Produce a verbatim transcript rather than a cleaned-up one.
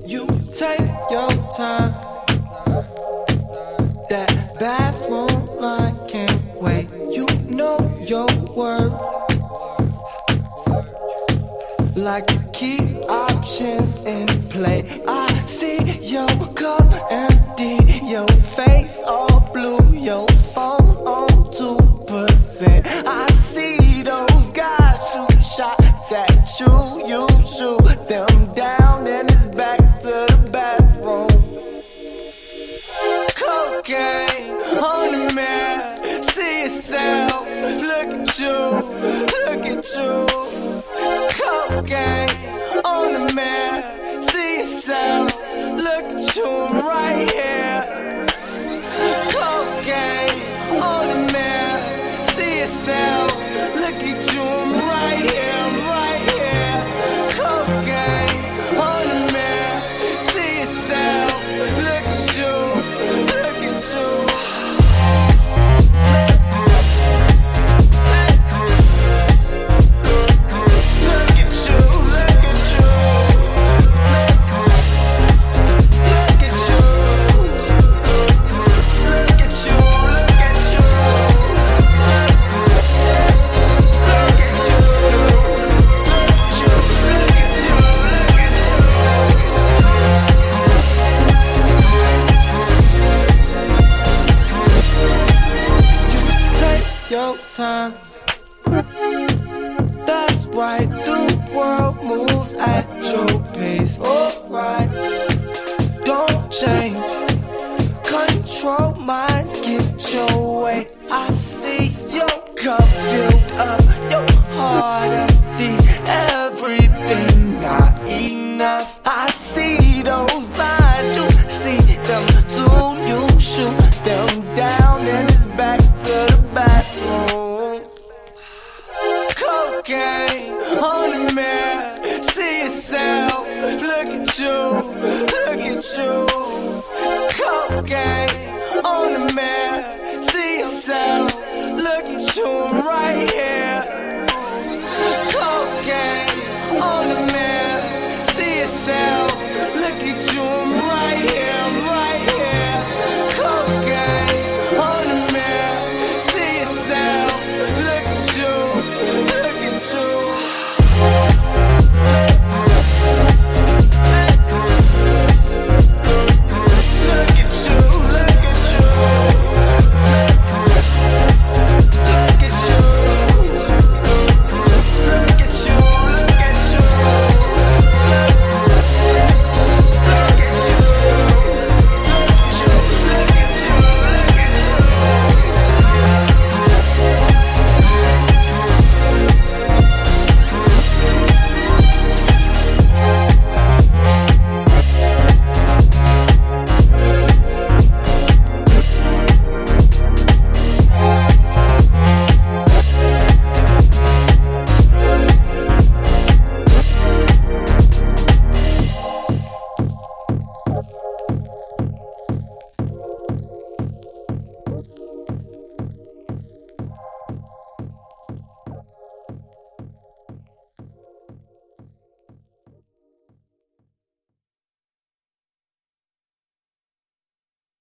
You take your time. That bathroom line can't wait. You know your worth. Like to keep options in play. I see your cup empty, your face all blue, your phone on two percent. I see those guys shoot shots at you. You shoot them down and it's back to the bathroom. Cocaine on the mirror, see yourself. Look at you, look at you. Cocaine on the mirror, see yourself. Look at you, I'm right here. Cocaine on the mirror, see yourself. Look at you, I'm right here, I'm right here. Cocaine on the mirror, see yourself. Look at you, look at you. Your time. That's right, the world moves at your pace. Alright, don't change. Control minds, get your way. I see your cup filled up, your heart empty. Everything not enough. I see those lines, you see them too. You shoot them down and it's back to the bathroom. Cocaine on the mirror, see yourself. Look at you, look at you. Cocaine on the mirror, see yourself. Look at you.